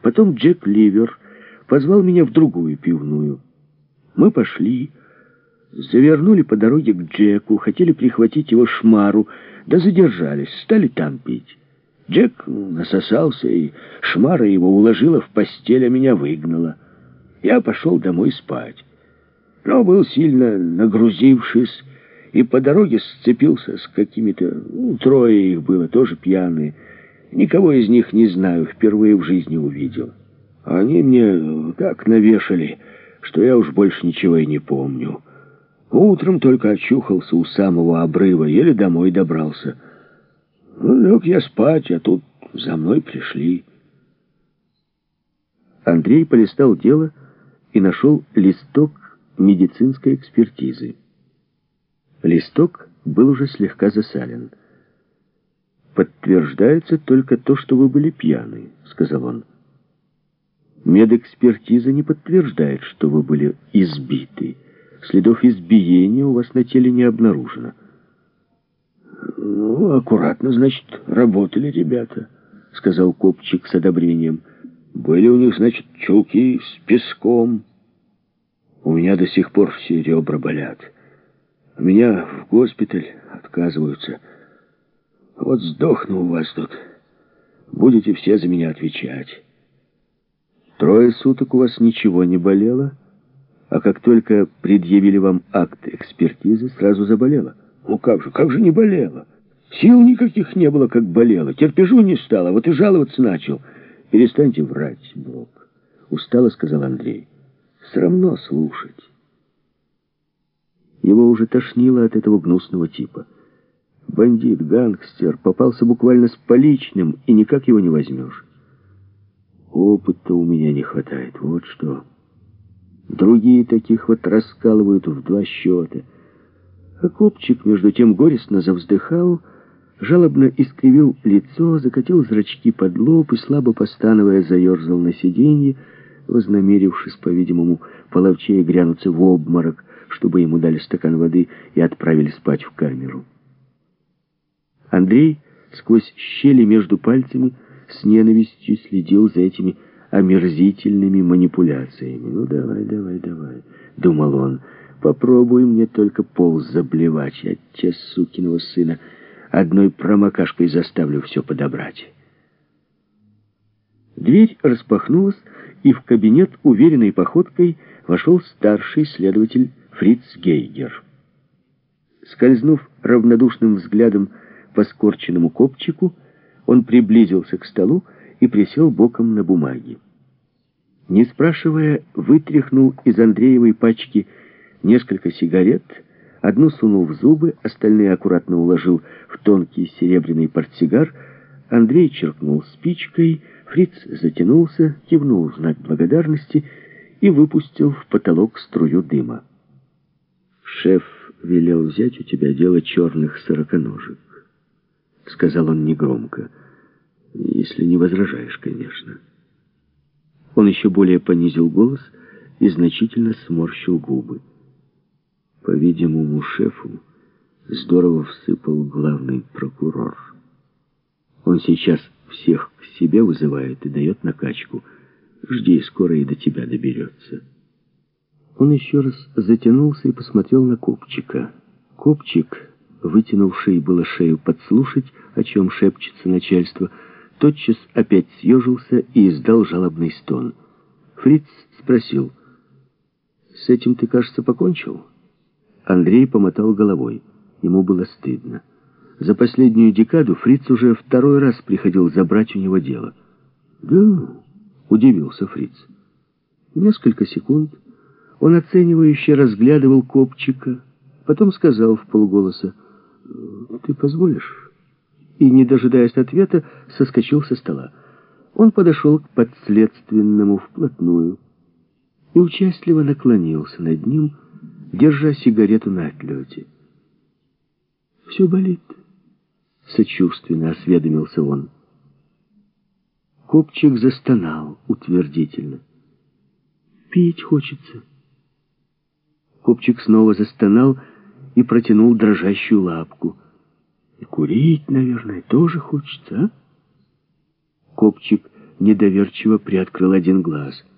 Потом Джек Ливер позвал меня в другую пивную. Мы пошли, завернули по дороге к Джеку, хотели прихватить его шмару, да задержались, стали там пить. Джек насосался, и шмара его уложила в постель, а меня выгнала. Я пошел домой спать, но был сильно нагрузившись, и по дороге сцепился с какими-то, трое их было, тоже пьяные. Никого из них не знаю, впервые в жизни увидел. Они мне так навешали, что я уж больше ничего и не помню. Утром только очухался у самого обрыва, еле домой добрался. Лег я спать, а тут за мной пришли. Андрей полистал дело и нашел листок медицинской экспертизы. Листок был уже слегка засален. «Подтверждается только то, что вы были пьяны», — сказал он. «Медэкспертиза не подтверждает, что вы были избиты. Следов избиения у вас на теле не обнаружено». «Ну, аккуратно, значит, работали ребята», — сказал Копчик с одобрением. «Были у них, значит, чулки с песком. У меня до сих пор все ребра болят. Меня в госпиталь отказываются. Вот сдохну у вас тут. Будете все за меня отвечать». 3 суток у вас ничего не болело, а как только предъявили вам акт экспертизы, сразу заболело. Ну как же не болело? Сил никаких не было, как болело. Терпежу не стало, вот и жаловаться начал. Перестаньте врать, Брок. Устало сказал Андрей. Срамно слушать. Его уже тошнило от этого гнусного типа. Бандит, гангстер, попался буквально с поличным, и никак его не возьмешь. Опыта у меня не хватает, вот что. Другие таких вот раскалывают в 2 счета. А Копчик, между тем, горестно завздыхал, жалобно искривил лицо, закатил зрачки под лоб и, слабо постановая, заерзал на сиденье, вознамерившись, по-видимому, половчее грянуться в обморок, чтобы ему дали стакан воды и отправили спать в камеру. Андрей сквозь щели между пальцами с ненавистью следил за этими омерзительными манипуляциями. «Ну, давай», — думал он, — «попробуй мне только пол заблевать, я те сукиного сына одной промокашкой заставлю все подобрать». Дверь распахнулась, и в кабинет уверенной походкой вошел старший следователь Фриц Гейгер. Скользнув равнодушным взглядом по скорченному Копчику, он приблизился к столу и присел боком на бумаги. Не спрашивая, вытряхнул из Андреевой пачки несколько сигарет, одну сунул в зубы, остальные аккуратно уложил в тонкий серебряный портсигар. Андрей черкнул спичкой, Фриц затянулся, кивнул в знак благодарности и выпустил в потолок струю дыма. «Шеф велел взять у тебя дело черных сороконожек», — сказал он негромко. «Если не возражаешь, конечно». Он еще более понизил голос и значительно сморщил губы. По-видимому, шефу здорово всыпал главный прокурор. Он сейчас всех к себе вызывает и дает накачку. Жди, скоро и до тебя доберется. Он еще раз затянулся и посмотрел на Копчика. Копчик, вытянувший было шею подслушать, о чем шепчется начальство, тотчас опять съежился и издал жалобный стон. Фриц спросил: «С этим ты, кажется, покончил?» Андрей помотал головой. Ему было стыдно. За последнюю декаду Фриц уже 2-й раз приходил забрать у него дело. «Да?» — удивился Фриц. Несколько секунд он оценивающе разглядывал Копчика, потом сказал вполголоса: «Ты позволишь?» И, не дожидаясь ответа, соскочил со стола. Он подошел к подследственному вплотную и участливо наклонился над ним, держа сигарету на отлете. «Все болит?» — сочувственно осведомился он. Копчик застонал утвердительно. «Пить хочется». Копчик снова застонал и протянул дрожащую лапку. «И курить, наверное, тоже хочется, а?» Копчик недоверчиво приоткрыл один глаз.